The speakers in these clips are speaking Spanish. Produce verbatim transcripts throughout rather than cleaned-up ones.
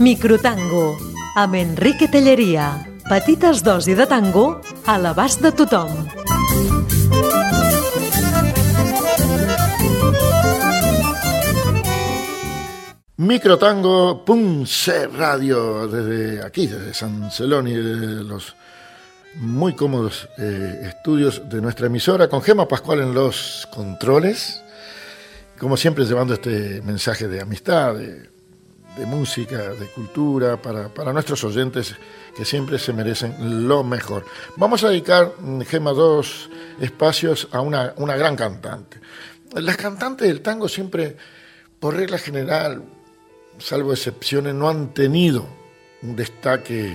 Microtango, amb Enrique Telleria. Petites dosis de tango a l'abast de tothom. Microtango punto c Radio, desde aquí, desde San Celoni, de los muy cómodos eh, estudios de nuestra emisora, con Gema Pascual en los controles, como siempre llevando este mensaje de amistad, de, de música, de cultura, para, para nuestros oyentes que siempre se merecen lo mejor. Vamos a dedicar, Gema, dos espacios a una, una gran cantante. Las cantantes del tango siempre, por regla general, salvo excepciones, no han tenido un destaque,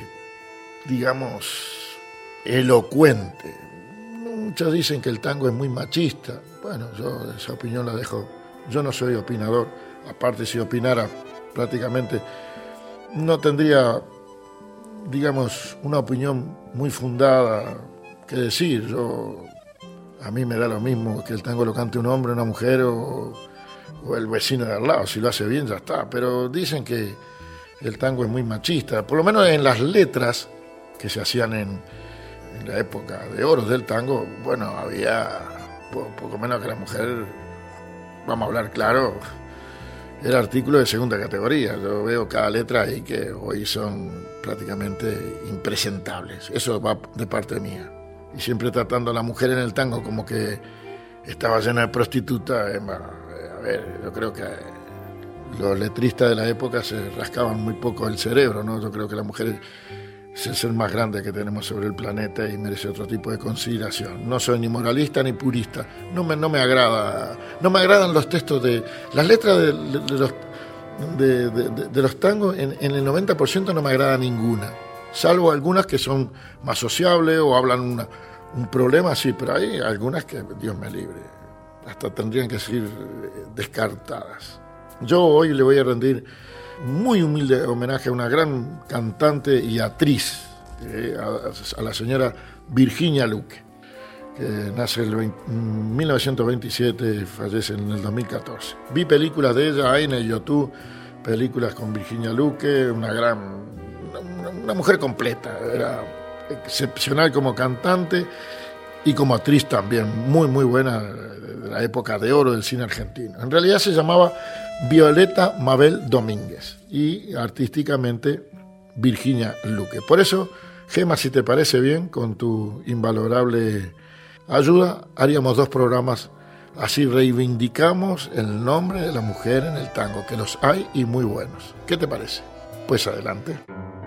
digamos, elocuente. Muchos dicen que el tango es muy machista. Bueno, yo esa opinión la dejo. Yo no soy opinador. Aparte, si opinara, prácticamente no tendría, digamos, una opinión muy fundada que decir. Yo, a mí me da lo mismo que el tango lo cante un hombre, una mujer o, o el vecino de al lado. Si lo hace bien, ya está. Pero dicen que el tango es muy machista. Por lo menos en las letras que se hacían en, en la época de oro del tango, bueno, había poco, poco menos que la mujer, vamos a hablar claro, era artículo de segunda categoría. Yo veo cada letra ahí que hoy son prácticamente impresentables. Eso va de parte mía. Y siempre tratando a la mujer en el tango como que estaba llena de prostitutas. Eh, a ver, yo creo que los letristas de la época se rascaban muy poco el cerebro, ¿no? Yo creo que la mujer es el ser más grande que tenemos sobre el planeta y merece otro tipo de consideración. No soy ni moralista ni purista. No me, no me agrada, no me agradan los textos de las letras de, de, de los de, de, de, de los tangos. En, en el noventa por ciento no me agrada ninguna, salvo algunas que son más sociables o hablan una, un problema así, pero hay algunas que Dios me libre, hasta tendrían que ser descartadas. Yo hoy le voy a rendir muy humilde homenaje a una gran cantante y actriz, eh, a, a la señora Virginia Luque, que nace en mil novecientos veintisiete y fallece en el dos mil catorce. Vi películas de ella, hay en el YouTube, películas con Virginia Luque, una gran, una, una mujer completa, era excepcional como cantante y como actriz también, muy muy buena, de la época de oro del cine argentino. En realidad se llamaba Violeta Mabel Domínguez y artísticamente Virginia Luque. Por eso, Gema, si te parece bien, con tu invalorable ayuda, haríamos dos programas, así reivindicamos el nombre de la mujer en el tango, que los hay y muy buenos. ¿Qué te parece? Pues adelante.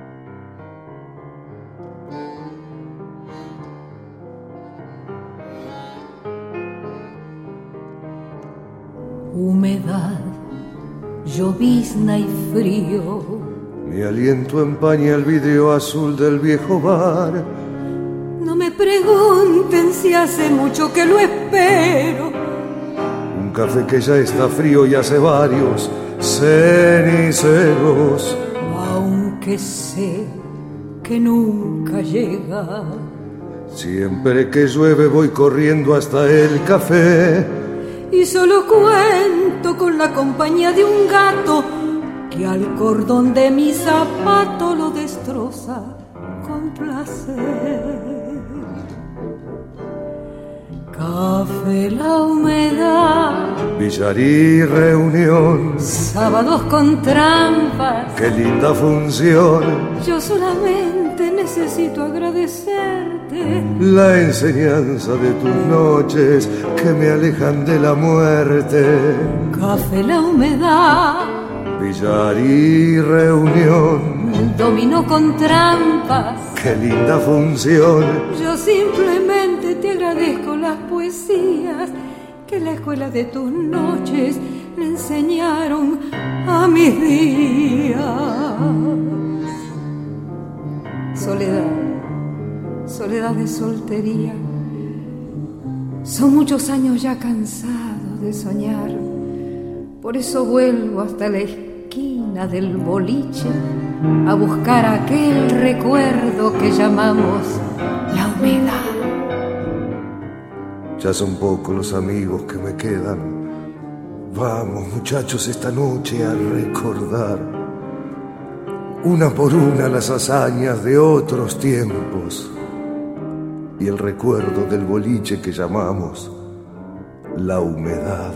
Humedad, llovizna y frío. Mi aliento empaña el vidrio azul del viejo bar. No me pregunten si hace mucho que lo espero. Un café que ya está frío y hace varios ceniceros. Aunque sé que nunca llega. Siempre que llueve voy corriendo hasta el café. Y solo cuento con la compañía de un gato que al cordón de mi zapato lo destroza con placer. Café, la humedad, billar y reunión, sábados con trampas. Qué linda función. Yo solamente necesito agradecerte la enseñanza de tus noches que me alejan de la muerte. Café, la humedad, billar y reunión, dominó con trampas. Qué linda función. Yo simplemente te agradezco las poesías que en la escuela de tus noches le enseñaron a mis días. Soledad, soledad de soltería. Son muchos años ya cansados de soñar. Por eso vuelvo hasta la esquina del boliche a buscar aquel recuerdo que llamamos la humedad. Ya son pocos los amigos que me quedan. Vamos, muchachos, esta noche a recordar. una por una las hazañas de otros tiempos y el recuerdo del boliche que llamamos la humedad.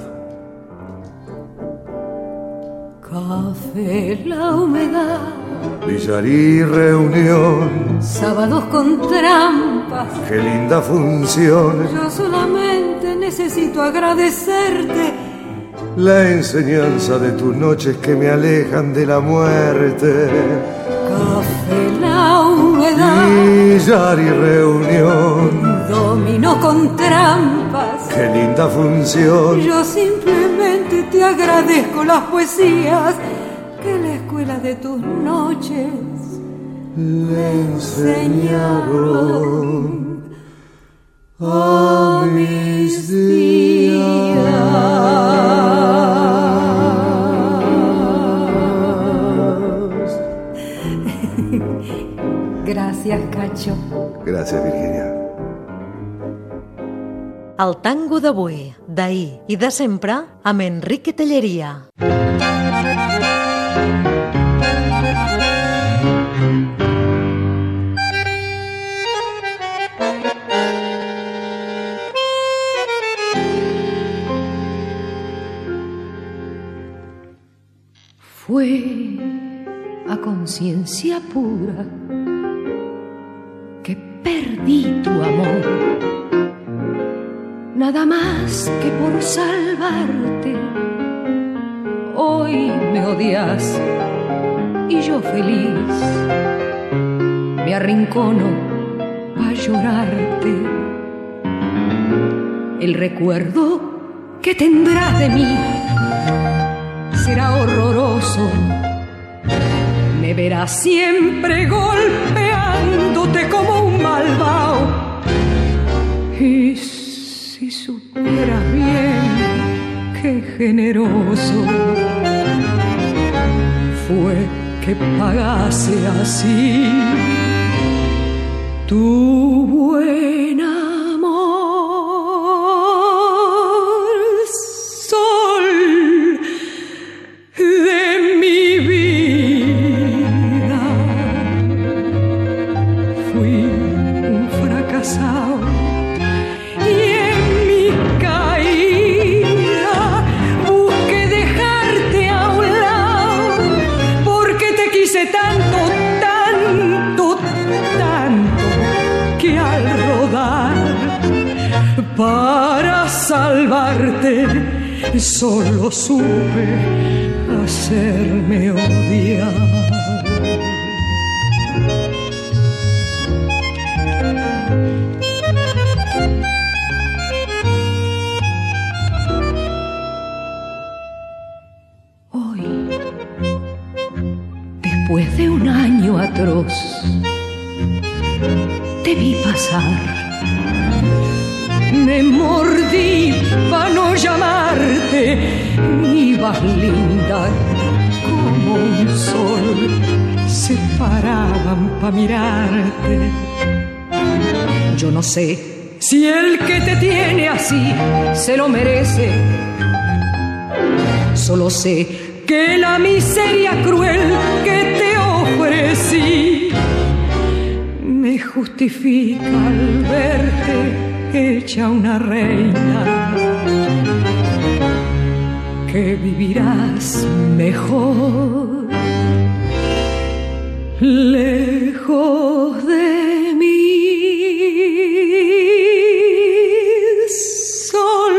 Café, la humedad, Villarí, reunión, sábados con trampas. Qué linda función. Yo solamente necesito agradecerte la enseñanza de tus noches que me alejan de la muerte. Café, la humedad, Villarí, reunión, dominó con trampas. Qué linda función. Yo simplemente te agradezco las poesías que la escuela de tus noches le enseñaron a mis días. Gracias, Cacho. Gracias, Virginia. El tango d'avui, d'ahir i de sempre amb Enrique Tellería. Fue a conciencia pura que perdí tu amor, nada más que por salvarte. Hoy me odias y yo feliz me arrincono a llorarte. El recuerdo que tendrás de mí será horroroso. Me verás siempre golpeándote como un malvado. Y si supieras bien qué generoso fue que pagase así tu buen amor, sol de mi vida. Fui un fracasado y en mi caída busqué dejarte a un lado, porque te quise tanto, tanto, tanto, que al rodar para salvarte solo supe hacerme odiar. Hoy, después de un año atroz, te vi pasar. Me mordí para no llamarte. Ibas linda como un sol, se paraban pa' mirarte. Yo no sé si el que te tiene así se lo merece. Solo sé que la miseria cruel que te ofrecí me justifica al verte hecha una reina, que vivirás mejor lejos de mí. Sol,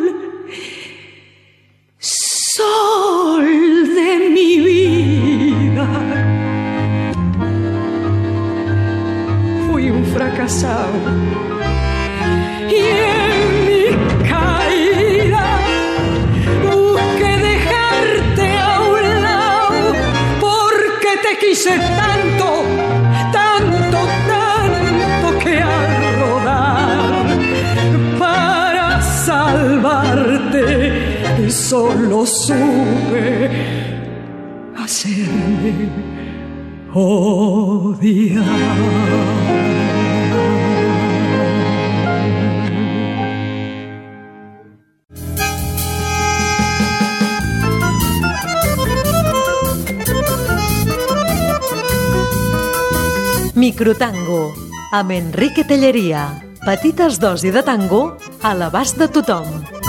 sol de mi vida. Fui un fracasado y en mi caída busqué dejarte a un lado, porque te quise tanto, tanto, tanto, que al rodar para salvarte solo supe hacerme odiar. Microtango, amb Enrique Tellería. Petites dosis de tango a l'abast de tothom.